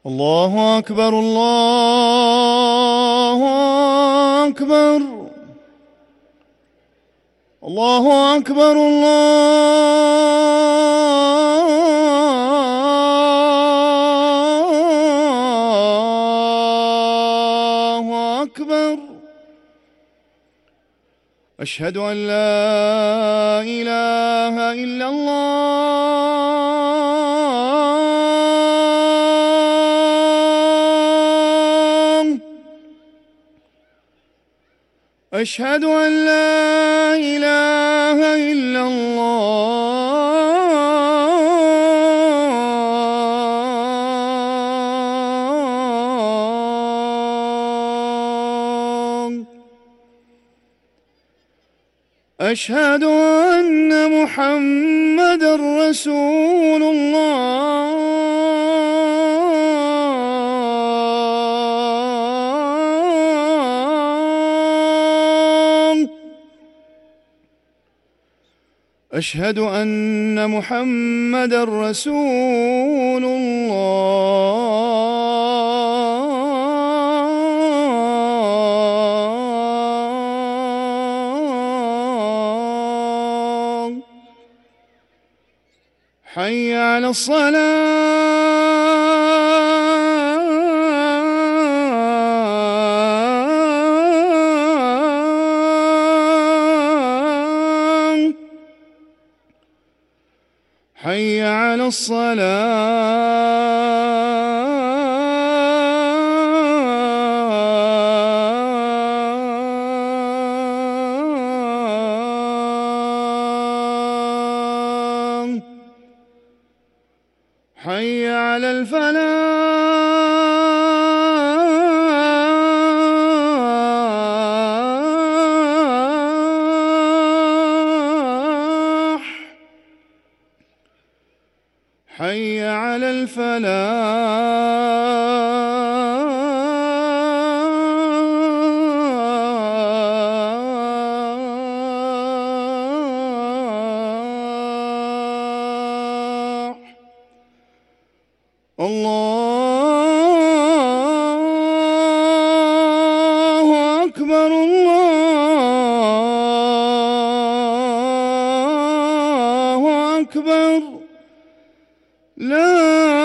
الله أكبر الله أكبر الله أكبر الله أكبر. أشهد أن لا إله إلا الله. أشهد أن لا إله إلا الله. أشهد أن محمدًا رسول الله. أشهد أن محمدًا رسول الله. حي على الصلاة. حي على الصلاة. حي على الفلاح. حي على الفلاح. الله أكبر الله أكبر. لا